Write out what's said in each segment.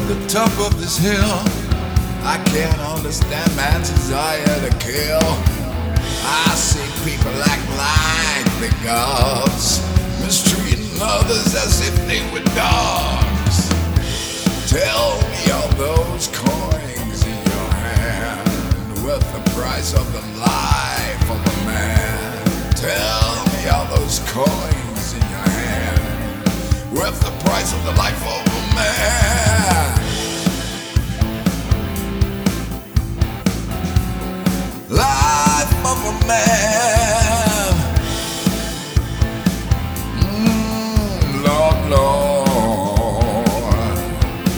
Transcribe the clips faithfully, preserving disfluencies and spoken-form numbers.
the top of this hill. I can't understand man's desire to kill. I see people act like the gods, mistreating others as if they were dogs. Tell me, are those coins in your hand worth the price of the life of a man? Tell me, are those coins in your hand worth the price of the life of a man? Life of a man. Mm, Lord, Lord.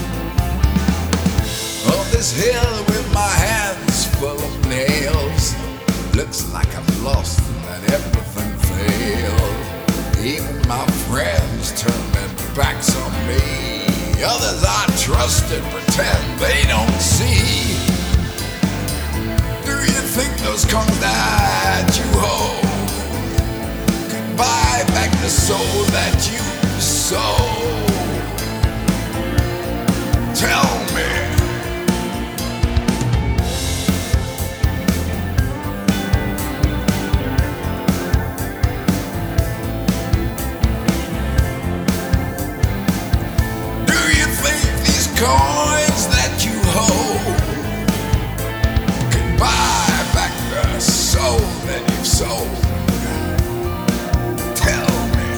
On this hill with my hands full of nails, looks like I've lost and that everything failed. Even my friends turn their backs on me. Others I trusted pretend they don't see. Do you think those coins that you hold could buy back the soul that you sold? Tell me. Do you think these coins that you hold buy back the soul that you've sold? Tell me.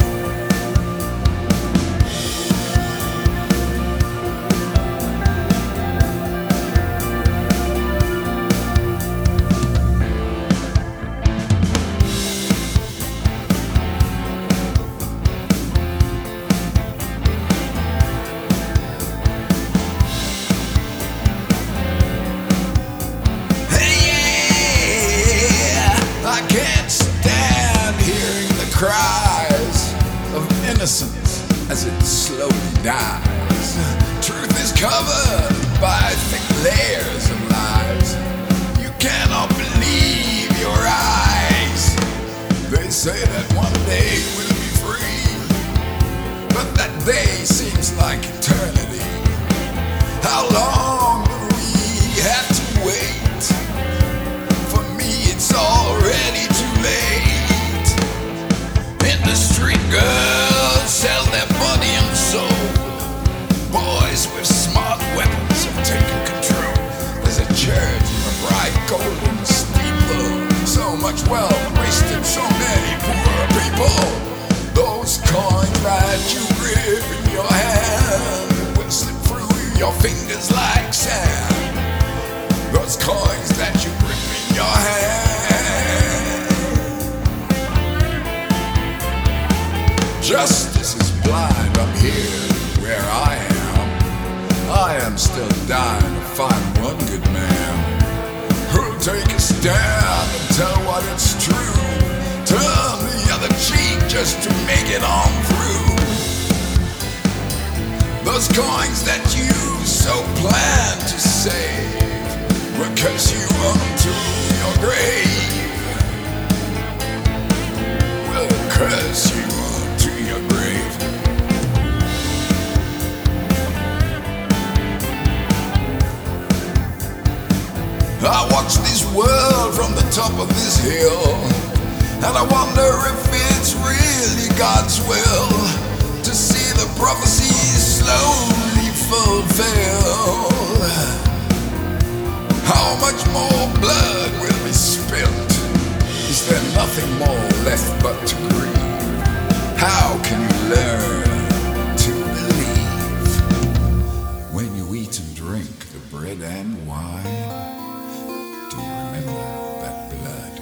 I can't stand hearing the cries of innocence as it slowly dies. Truth is covered by thick layers of lies. You cannot believe your eyes. They say that one day we'll be free, but that day seems like eternity. How long will we have to wait? It's already too late. In the street, girls sell their body and soul. Boys with smart weapons have taken control. There's a church with a bright golden steeple. So much wealth wasted, so many poor people. Those coins that you grip in your hand will slip through your fingers like sand. Those coins that you grip in your hand. Justice is blind up here where I am. I am still dying to find one good man who'll take a stand and tell what it's true. Turn the other cheek just to make it on through. Those coins that you so plan to save will curse you onto your grave. Will curse you onto your grave. I watch this world from the top of this hill, and I wonder if it's really God's will to see the prophecies slowly fulfill. How much more blood will be spilt? Is there nothing more left but to grieve? How can you learn to believe when you eat and drink the bread and wine? Do you remember that blood?